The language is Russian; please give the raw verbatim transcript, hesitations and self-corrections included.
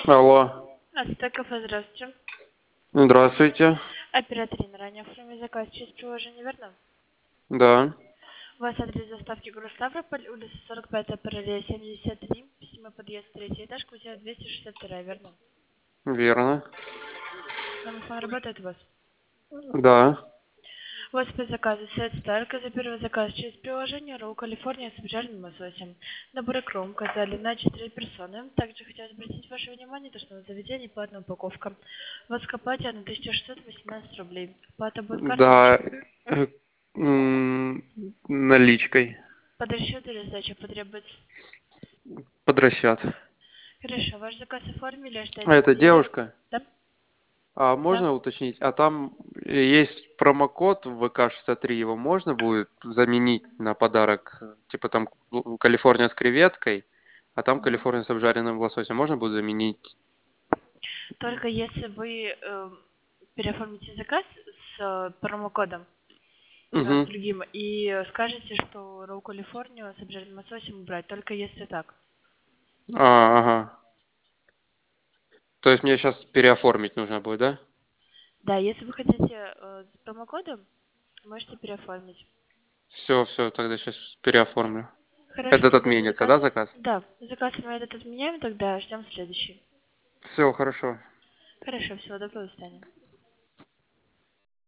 Алло, Ацтек кафе, здравствуйте. здравствуйте. Оператор Инна, ранее оформили заказ через приложение, верно? Да, У вас адрес доставки город Ставрополь, улица сорок пятая, параллель семьдесят три, письмо подъезд, третий этаж, квартира двести шестьдесят два, верно? верно. Домофон работает у вас? Да. У вас по заказу сет Старка за первый заказ через приложение Ролл Калифорния с обжаренным лососем. Набор икру указали на четыре персоны. Также хотелось обратить ваше внимание, то, что на заведении платная упаковка. Вас копать на тысяча шестьсот восемнадцать рублей. Плата будет картой или Да, чеком? э, м, наличкой. Под расчет или сдача потребуется? Под расчет. Хорошо, ваш заказ оформили, А ожидайте это курьера. девушка? Да? А Да. можно уточнить? А там есть промокод в ВК шестьдесят три, его можно будет заменить на подарок? Типа там Калифорния с креветкой, а там Мгм. Калифорния с обжаренным лососем. Можно будет заменить? Только если вы э, переоформите заказ с э, промокодом э, с Угу. другим и скажете, что Ролл Калифорнию с обжаренным лососем убрать, только если так. А, ага. То есть мне сейчас переоформить нужно будет, да? Да, если вы хотите э, с промокодом, можете переоформить. Все, все, тогда сейчас переоформлю. Хорошо, Этот тогда отменится, заказ... да, заказ? Да, заказ мы этот отменяем, тогда ждем следующий. Все, хорошо. Хорошо, всего доброго, до свидания.